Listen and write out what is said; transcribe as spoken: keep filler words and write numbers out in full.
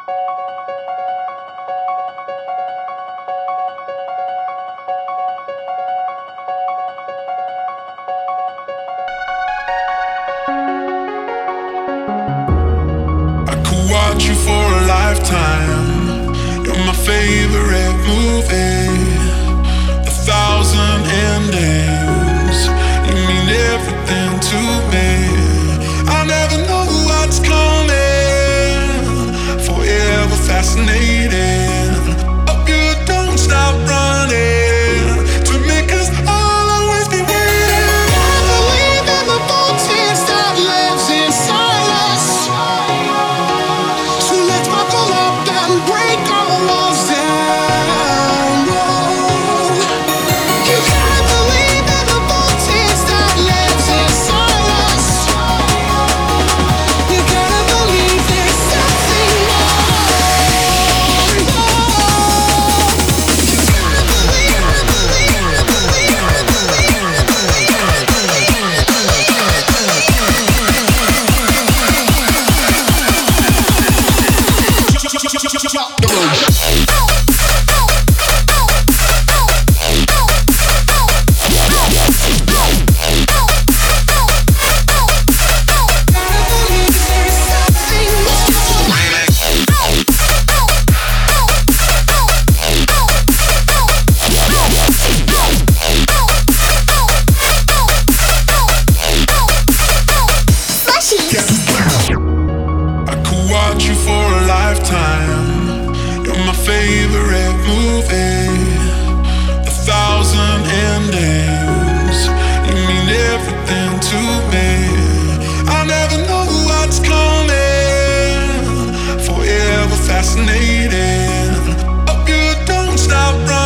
I could watch you for a lifetime. You're my favorite movie. A thousand endings. You mean everything to me. I never know what's coming. Forever fascinating. Hope you don't stop running to make us all always be waiting. I believe in the vortex that lives inside us. So let's buckle up and break our walls down. Whoa. You gotta believe in the vortex that lives inside us. You gotta believe there's something more. You gotta believe, believe, believe, I could watch you for a lifetime. You're my favorite movie. A thousand endings. You mean everything to me. I never know what's coming. Forever fascinating. Hope you don't stop running.